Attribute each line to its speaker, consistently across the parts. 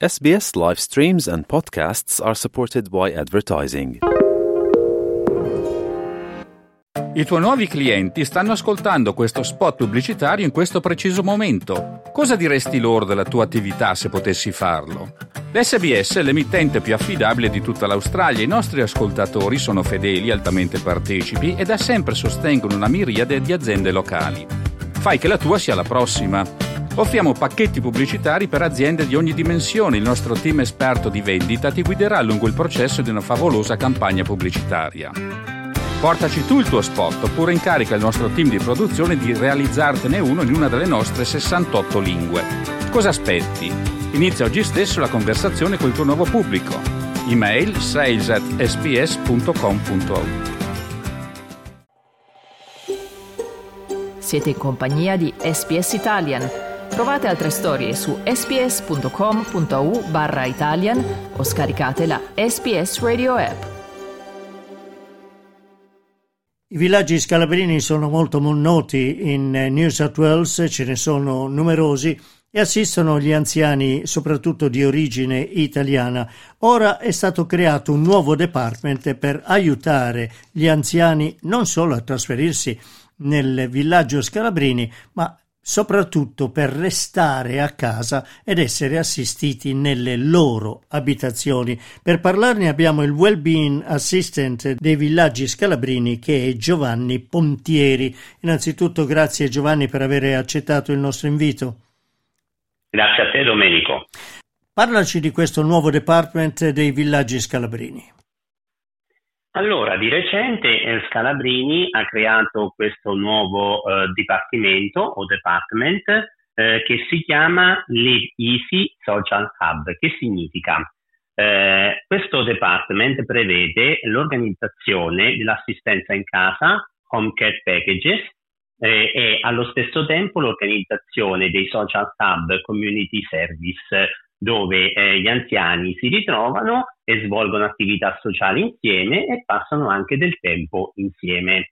Speaker 1: SBS live streams and podcasts are supported by advertising.
Speaker 2: I tuoi nuovi clienti stanno ascoltando questo spot pubblicitario in questo preciso momento. Cosa diresti loro della tua attività se potessi farlo? L'SBS è l'emittente più affidabile di tutta l'Australia. I nostri ascoltatori sono fedeli, altamente partecipi e da sempre sostengono una miriade di aziende locali. Fai che la tua sia la prossima. Offriamo pacchetti pubblicitari per aziende di ogni dimensione. Il nostro team esperto di vendita ti guiderà lungo il processo di una favolosa campagna pubblicitaria. Portaci tu il tuo spot oppure incarica il nostro team di produzione di realizzartene uno in una delle nostre 68 lingue. Cosa aspetti? Inizia oggi stesso la conversazione col tuo nuovo pubblico. Email sales@sbs.com.au.
Speaker 3: Siete in compagnia di SBS Italian. Trovate altre storie su sbs.com.au/Italian o scaricate la SBS Radio app.
Speaker 4: I villaggi scalabrini sono molto noti in New South Wales, ce ne sono numerosi e assistono gli anziani soprattutto di origine italiana. Ora è stato creato un nuovo department per aiutare gli anziani non solo a trasferirsi nel villaggio scalabrini, ma soprattutto per restare a casa ed essere assistiti nelle loro abitazioni. Per parlarne abbiamo il Wellbeing Assistant dei villaggi scalabrini, che è Giovanni Pontieri. Innanzitutto grazie Giovanni per aver accettato il nostro invito.
Speaker 5: Grazie a te Domenico.
Speaker 4: Parlaci di questo nuovo department dei villaggi scalabrini.
Speaker 5: Allora, di recente Scalabrini ha creato questo nuovo dipartimento o department che si chiama Live Easy Social Hub. Che significa? Questo department prevede l'organizzazione dell'assistenza in casa, home care packages, e allo stesso tempo l'organizzazione dei social hub community service, dove gli anziani si ritrovano e svolgono attività sociali insieme e passano anche del tempo insieme.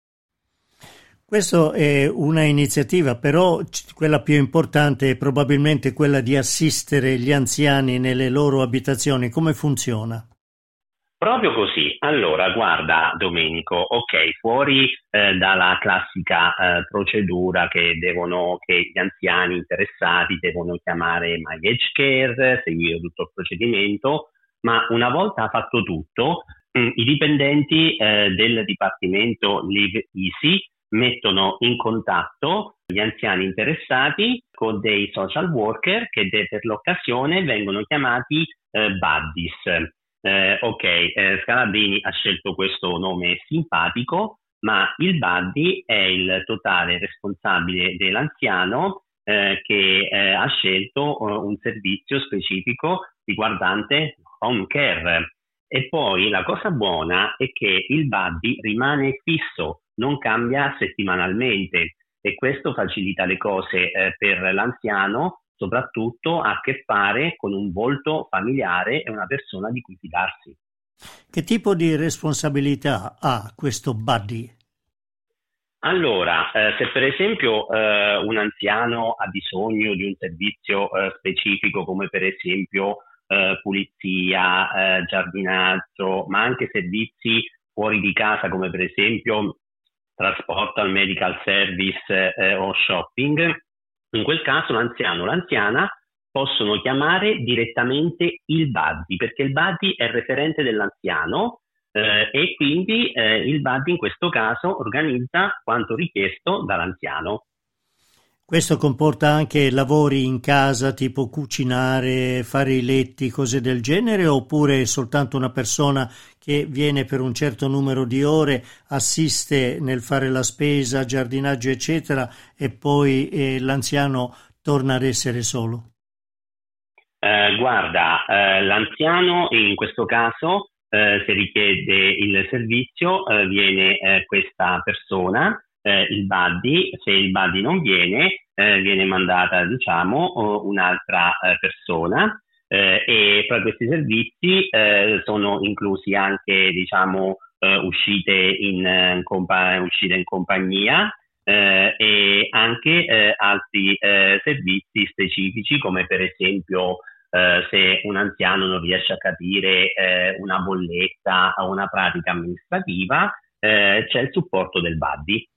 Speaker 4: Questa è una iniziativa, però quella più importante è probabilmente quella di assistere gli anziani nelle loro abitazioni. Come funziona?
Speaker 5: Proprio così. Allora, guarda Domenico, ok, fuori dalla classica procedura che gli anziani interessati devono chiamare My Aged Care, seguire tutto il procedimento, ma una volta fatto tutto, i dipendenti del Dipartimento Live Easy mettono in contatto gli anziani interessati con dei social worker che per l'occasione vengono chiamati buddies. Scalabrini ha scelto questo nome simpatico, ma il buddy è il totale responsabile dell'anziano che ha scelto un servizio specifico riguardante home care. E poi la cosa buona è che il buddy rimane fisso, non cambia settimanalmente, e questo facilita le cose per l'anziano, soprattutto ha a che fare con un volto familiare e una persona di cui fidarsi.
Speaker 4: Che tipo di responsabilità ha questo buddy?
Speaker 5: Allora, se per esempio un anziano ha bisogno di un servizio specifico, come per esempio pulizia, giardinaggio, ma anche servizi fuori di casa, come per esempio trasporto al medical service o shopping, in quel caso l'anziano o l'anziana possono chiamare direttamente il buddy, perché il buddy è il referente dell'anziano e quindi il buddy in questo caso organizza quanto richiesto dall'anziano.
Speaker 4: Questo comporta anche lavori in casa, tipo cucinare, fare i letti, cose del genere, oppure è soltanto una persona che viene per un certo numero di ore, assiste nel fare la spesa, giardinaggio, eccetera, e poi l'anziano torna ad essere solo?
Speaker 5: L'anziano in questo caso, se richiede il servizio, viene questa persona, il buddy. Se il buddy non viene, viene mandata un'altra persona, e fra questi servizi sono inclusi anche uscite in compagnia, e anche altri servizi specifici, come per esempio se un anziano non riesce a capire una bolletta o una pratica amministrativa, c'è il supporto del buddy.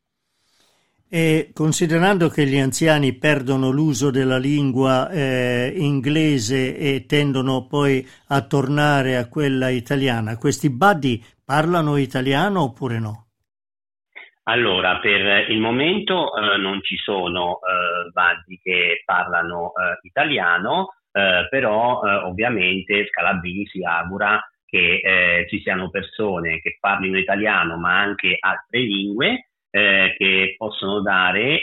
Speaker 4: E considerando che gli anziani perdono l'uso della lingua inglese e tendono poi a tornare a quella italiana, questi buddy parlano italiano oppure no?
Speaker 5: Allora, per il momento non ci sono buddy che parlano italiano, però ovviamente Scalabrini si augura che ci siano persone che parlino italiano ma anche altre lingue, che possono dare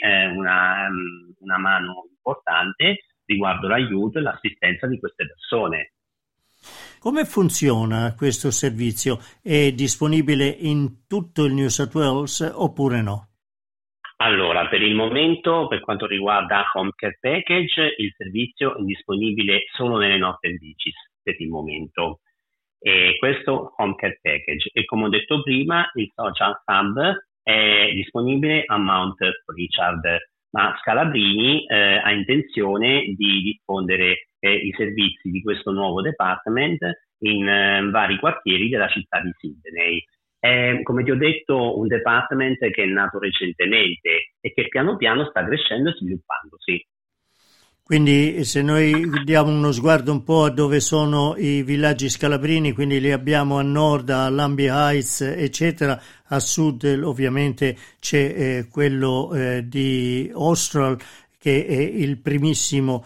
Speaker 5: una mano importante riguardo l'aiuto e l'assistenza di queste persone.
Speaker 4: Come funziona questo servizio? È disponibile in tutto il New South Wales oppure no?
Speaker 5: Allora, per il momento, per quanto riguarda Home Care Package, il servizio è disponibile solo nelle Northern Beaches per il momento. E questo Home Care Package. E come ho detto prima, il Social Hub è disponibile a Mount Richard, ma Scalabrini ha intenzione di diffondere i servizi di questo nuovo department in vari quartieri della città di Sydney. È, come ti ho detto, un department che è nato recentemente e che piano piano sta crescendo e sviluppandosi.
Speaker 4: Quindi se noi diamo uno sguardo un po' a dove sono i villaggi scalabrini, quindi li abbiamo a nord, a Lambie Heights, eccetera, a sud ovviamente c'è quello di Austral, che è il primissimo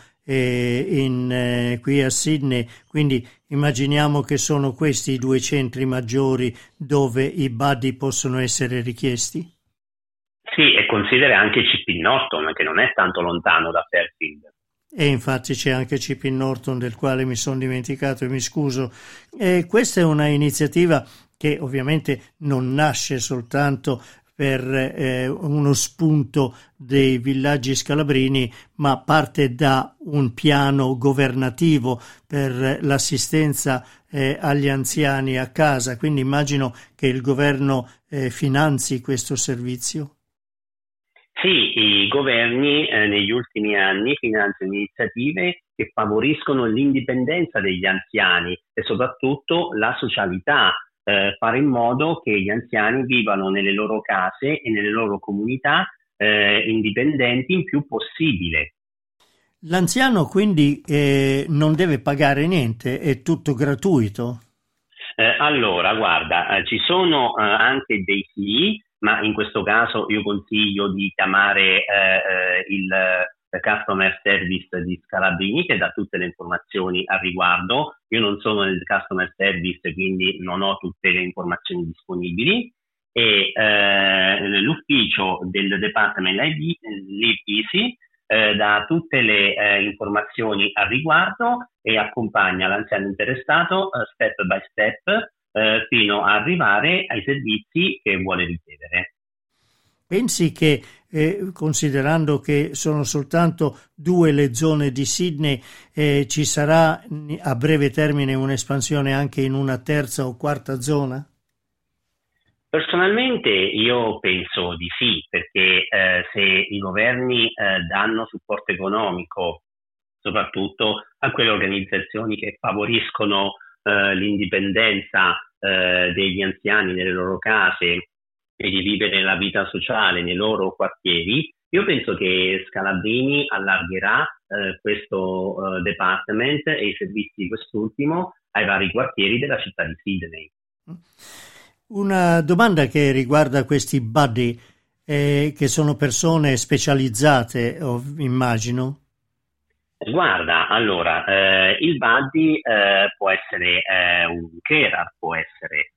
Speaker 4: qui a Sydney, quindi immaginiamo che sono questi i due centri maggiori dove i buddy possono essere richiesti.
Speaker 5: Sì, e considera anche CP Norton, che non è tanto lontano da Fairfield.
Speaker 4: E infatti c'è anche CP Norton, del quale mi sono dimenticato e mi scuso. Questa è una iniziativa che ovviamente non nasce soltanto per uno spunto dei villaggi scalabrini, ma parte da un piano governativo per l'assistenza agli anziani a casa. Quindi immagino che il governo finanzi questo servizio.
Speaker 5: Sì, i governi negli ultimi anni finanziano iniziative che favoriscono l'indipendenza degli anziani e soprattutto la socialità, fare in modo che gli anziani vivano nelle loro case e nelle loro comunità indipendenti il più possibile.
Speaker 4: L'anziano quindi non deve pagare niente, è tutto gratuito?
Speaker 5: Allora, guarda, ci sono anche dei fee, ma in questo caso io consiglio di chiamare il customer service di Scalabrini, che dà tutte le informazioni al riguardo. Io non sono nel customer service, quindi non ho tutte le informazioni disponibili, e l'ufficio del Department Live Easy dà tutte le informazioni al riguardo e accompagna l'anziano interessato step by step fino a arrivare ai servizi che vuole ricevere.
Speaker 4: Pensi che, considerando che sono soltanto 2 le zone di Sydney, ci sarà a breve termine un'espansione anche in una terza o quarta zona?
Speaker 5: Personalmente io penso di sì, perché se i governi danno supporto economico, soprattutto a quelle organizzazioni che favoriscono l'indipendenza degli anziani nelle loro case e di vivere la vita sociale nei loro quartieri, io penso che Scalabrini allargherà questo department e i servizi di quest'ultimo ai vari quartieri della città di Sydney.
Speaker 4: Una domanda che riguarda questi buddy, che sono persone specializzate, immagino.
Speaker 5: Guarda, allora, il buddy può essere un carer, può essere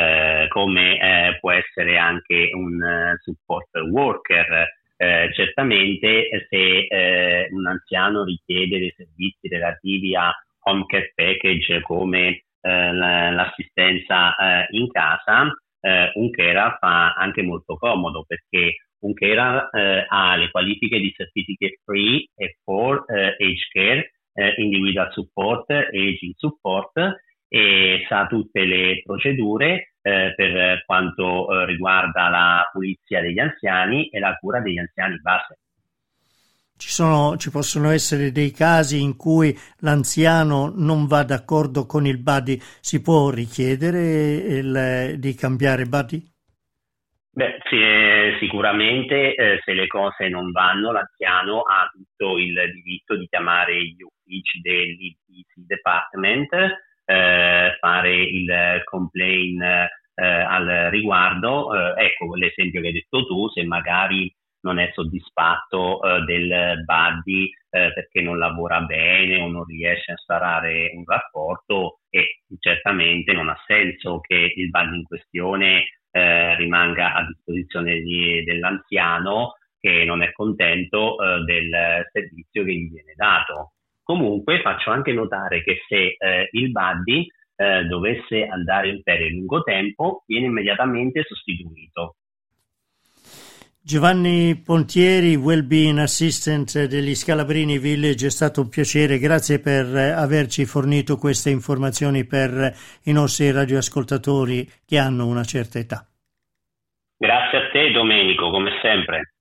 Speaker 5: come può essere anche un support worker. Certamente se un anziano richiede dei servizi relativi a home care package come l'assistenza in casa, un carer fa anche molto comodo, perché un carer ha le qualifiche di Certificate 3 e 4 Age Care, Individual Support, Aging Support, e sa tutte le procedure per quanto riguarda la pulizia degli anziani e la cura degli anziani base.
Speaker 4: Ci possono essere dei casi in cui l'anziano non va d'accordo con il buddy, si può richiedere di cambiare buddy?
Speaker 5: Beh, sì, sicuramente se le cose non vanno, l'anziano ha tutto il diritto di chiamare gli uffici dell'EC Department, fare il complaint al riguardo. Ecco l'esempio che hai detto tu, se magari non è soddisfatto del buddy perché non lavora bene o non riesce a instaurare un rapporto, e certamente non ha senso che il buddy in questione rimanga a disposizione dell'anziano che non è contento del servizio che gli viene dato. Comunque faccio anche notare che se il buddy dovesse andare in ferie lungo tempo, viene immediatamente sostituito.
Speaker 4: Giovanni Pontieri, Wellbeing Assistant degli Scalabrini Village, è stato un piacere, grazie per averci fornito queste informazioni per i nostri radioascoltatori che hanno una certa età.
Speaker 5: Grazie a te Domenico, come sempre.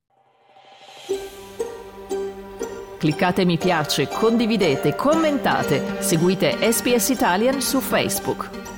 Speaker 3: Cliccate mi piace, condividete, commentate, seguite SPS Italian su Facebook.